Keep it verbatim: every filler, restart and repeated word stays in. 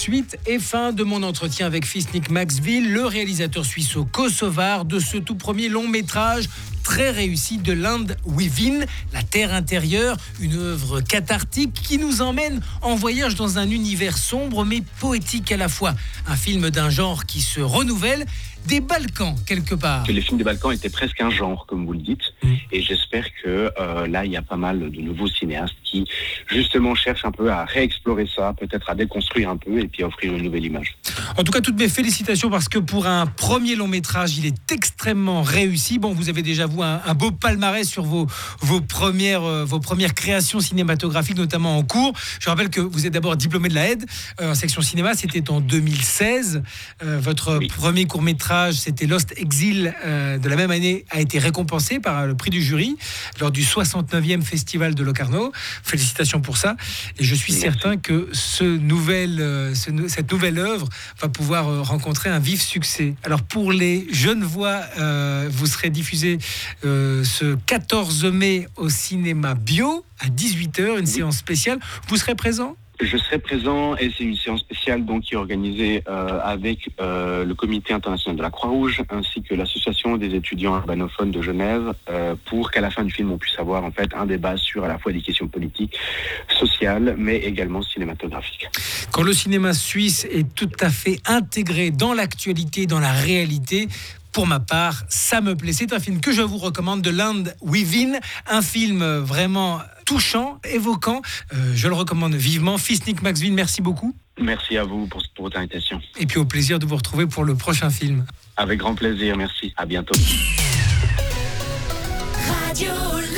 suite et fin de mon entretien avec Fisnik Maxwell, le réalisateur suisseau-kosovar de ce tout premier long métrage très réussi de Land Within, la terre intérieure, une œuvre cathartique qui nous emmène en voyage dans un univers sombre mais poétique à la fois. Un film d'un genre qui se renouvelle, des Balkans quelque part. Les films des Balkans étaient presque un genre, comme vous le dites, mmh. et j'espère que euh, là, il y a pas mal de nouveaux cinéastes qui, justement, cherchent un peu à réexplorer ça, peut-être à déconstruire un peu et puis à offrir une nouvelle image. En tout cas, toutes mes félicitations parce que pour un premier long métrage, il est extrêmement réussi. Bon, vous avez déjà, vous, un, un beau palmarès sur vos, vos, premières, euh, vos premières créations cinématographiques, notamment en cours. Je rappelle que vous êtes d'abord diplômé de la Aide euh, en section cinéma, c'était en deux mille seize. Euh, votre oui. premier court-métrage, c'était Lost Exile, euh, de la même année, a été récompensé par le prix du jury lors du soixante-neuvième festival de Locarno. Félicitations pour ça. Et je suis Merci. certain que ce nouvel, euh, ce, cette nouvelle œuvre va pouvoir euh, rencontrer un vif succès. Alors pour les jeunes voix, euh, vous serez diffusé euh, ce quatorze mai au cinéma Bio à dix-huit heures, une oui. séance spéciale. Vous serez présent ? Je serai présent et c'est une séance spéciale donc, qui est organisée euh, avec euh, le Comité international de la Croix-Rouge ainsi que l'Association des étudiants urbanophones de Genève euh, pour qu'à la fin du film on puisse avoir en fait un débat sur à la fois des questions politiques, sociales mais également cinématographiques. Quand le cinéma suisse est tout à fait intégré dans l'actualité, dans la réalité, pour ma part, ça me plaît. C'est un film que je vous recommande, de Land Within, un film vraiment touchant, évoquant. Euh, je le recommande vivement. Fisnik Maxwell, merci beaucoup. Merci à vous pour, pour votre invitation. Et puis au plaisir de vous retrouver pour le prochain film. Avec grand plaisir, merci. À bientôt. Radio